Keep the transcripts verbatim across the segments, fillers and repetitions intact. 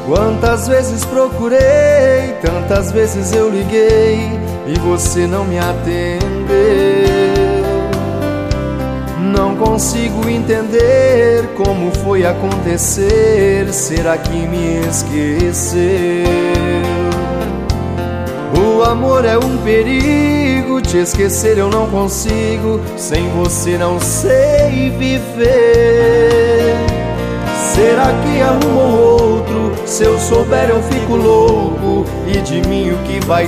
Quantas vezes procurei, tantas vezes eu liguei e você não me atendeu. Não consigo entender como foi acontecer. Será que me esqueceu? O amor é um perigo, te esquecer eu não consigo. Sem você não sei viver. Será que arrumou outro? Se eu souber eu fico louco. E de mim o que vai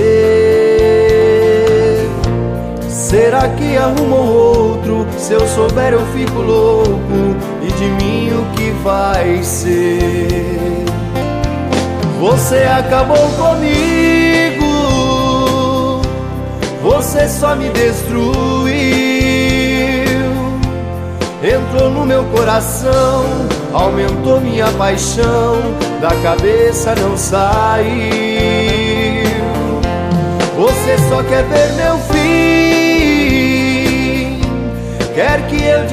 ser? Será que arrumou outro? Se eu souber eu fico louco. E de mim o que vai ser? Você acabou comigo, você só me destruiu. Entrou no meu coração, aumentou minha paixão, da cabeça não saiu. Você só quer ver meu fim, quer que eu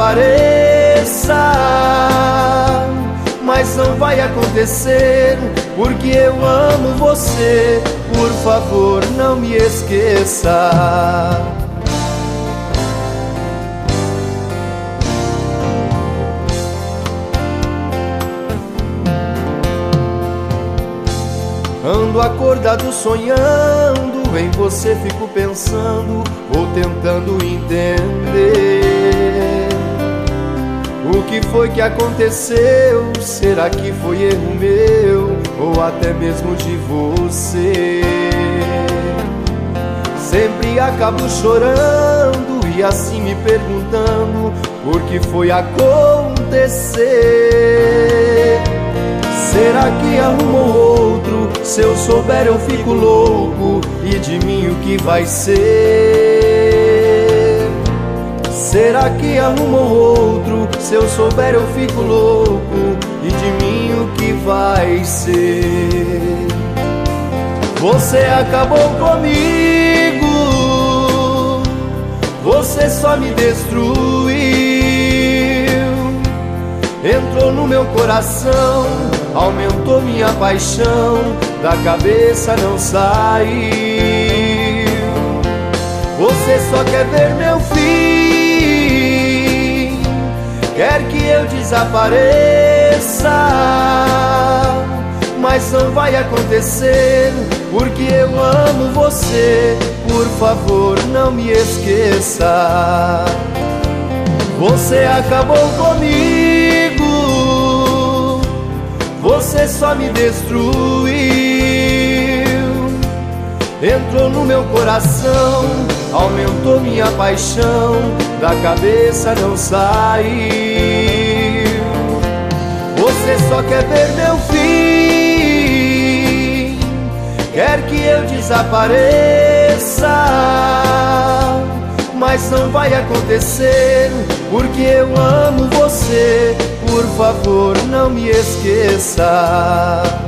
desapareça. Mas não vai acontecer, porque eu amo você. Por favor, não me esqueça. Ando acordado sonhando, em você fico pensando, ou tentando entender o que foi que aconteceu. Será que foi erro meu, ou até mesmo de você? Sempre acabo chorando e assim me perguntando por que foi acontecer. Será que arrumou outro? Se eu souber eu fico louco. E de mim o que vai ser? Será que arrumou outro? Se eu souber eu fico louco. E de mim o que vai ser? Você acabou comigo, você só me destruiu. Entrou no meu coração, aumentou minha paixão, da cabeça não saiu. Você só quer ver meu fim, quer que eu desapareça. Mas não vai acontecer, porque eu amo você. Por favor, não me esqueça. Você acabou comigo, você só me destruiu. Entrou no meu coração, aumentou minha paixão, da cabeça não saiu. Você só quer ver meu fim, quer que eu desapareça. Mas não vai acontecer, porque eu amo você. Por favor, não me esqueça.